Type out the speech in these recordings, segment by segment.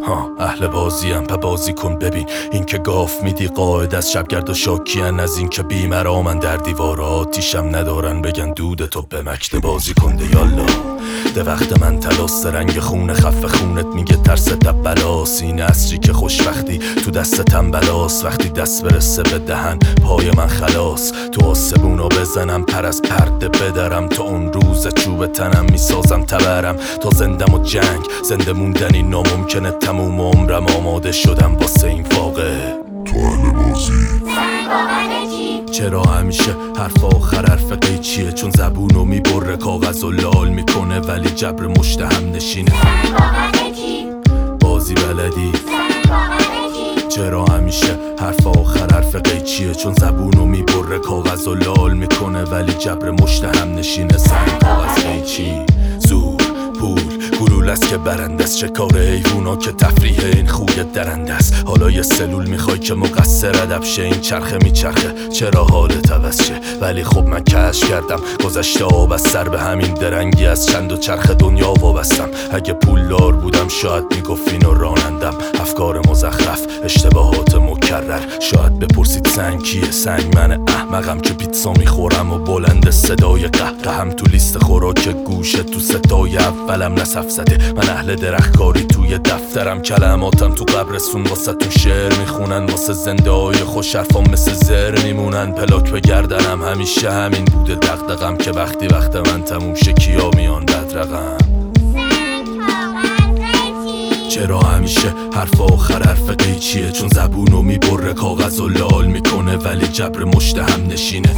اهل بازیم پا بازی کن ببین این که گاف میدی قاعد از شبگرد و شاکیان از این که بیمرامن در دیوار آتیشم ندارن بگن دود تو به مکت بازی کنده یالا ده وقت من تلاس رنگ خون خف خونت میگه ترس دبلاس این عصری که خوشبختی تو دست تنبلاس وقتی دست برسه به دهن پای من خلاص تو آسمونو بزنم پر از پرده بدرم تو اون روز چوب تنم میسازم تبرم تا زندم و جنگ زنده موندنی ناممکنه تموم عمرم آماده شدم واسه این واقعه تو اهل بازی چرا همیشه حرف آخر حرف قیچیه چون زبونو میبره کاغذ و لال میکنه ولی جبر مشتهم نشینه بازی بلدی چرا همیشه حرف آخر حرف قیچیه چون زبونو میبره کاغذ و لال میکنه ولی جبر مشتهم نشینه سنگ کاغذ قیچی زور پول گلول است که برنده است چه کار حیوونا که تفریح این خوی درنده است حالا یه سلول میخوای که مقصر ادب شه این چرخه میچرخه چرا حالت عوض شه ولی خب من کشف کردم گذشته آب از سر به همین درنگی از چند و چرخ دنیا وابستم اگه پولدار بودم شاید میگفتین و رانندم افکار مزخرف اشتباهات مکرر شاید بپرسید سنگ کیه سنگ من احمقم که پیتزا میخورم و بلند صدای قهقهم تو لیست خوراک گوشه تو ستای اولم نصف زده من اهل درختکاری توی دفترم کلماتم تو قبرستون واسه تو شعر میخونن واسه زنده های خوش حرفام مثل زر میمونن پلاک به گردنم همیشه همین بوده دغدغم که وقتی وقت من تموم شه کیا میان بدرقم چرا همیشه حرف آخر حرف قیچیه چون زبونو میبره کاغذ و لال میکنه ولی جبر مشتهم نشینه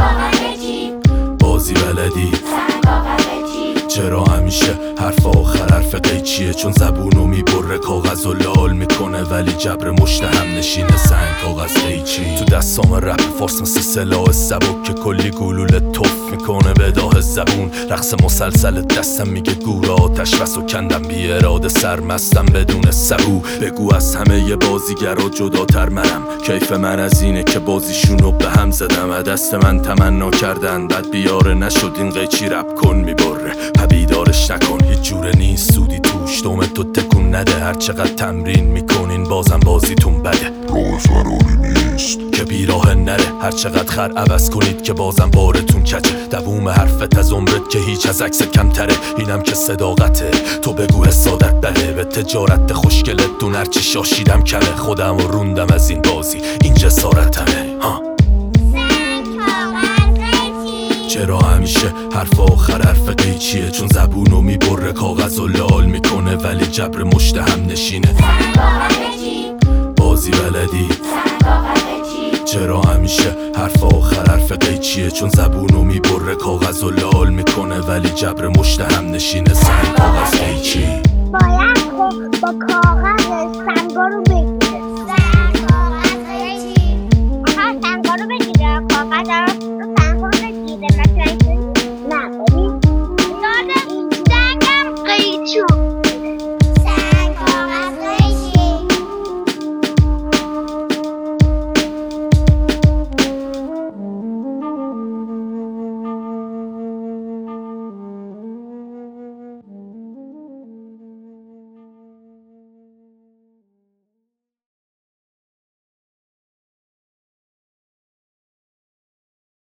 بازی بلدی چرا همیشه حرف آخر حرف قیچیه چون زبونو میبره کاغذ و لال میکنه ولی جبر مشتهم نشینه سنگ کاغذ قیچی تو دستام رپ فارس مثل سلاح سبک که کلی گلوله توف میکنه به داه زبون رقص مسلسل دستم میگه گور آتش بس و کندم بی اراده سرمستم بدون سبو بگو از همه ی بازیگرا جداتر منم کیف من از اینه که بازیشونو به هم زدم دست من تمنا کردن بعد بیاره نشد این قیچی رپ کن میبره بیدارش نکن هیچ جوره نیست سودی توش دوم تو تکون نده هر چقدر تمرین میکنین بازم بازیتون بده راه فراری نیست که بیراه نره هر چقدر خر عوض کنید که بازم بارتون کجه دووم حرفت از عمرت که هیچ از عکست کمتره اینم که صداقته تو بگو حسادت بله به تجارت خوشگلت دون هرچی شاشیدم کمه خودم و روندم از این بازی این جسارتمه چرا همیشه حرف آخر حرف قیچیه چون زبونو میبره کاغذ و لال میکنه ولی جبر مشتهم نشینه بازی بلدی چرا همیشه حرف آخر حرف قیچیه چون زبونو میبره کاغذ و لال میکنه ولی جبر مشتهم نشینه سنگ کاغذ قیچی باید با کاغذ سنگا رو بگیر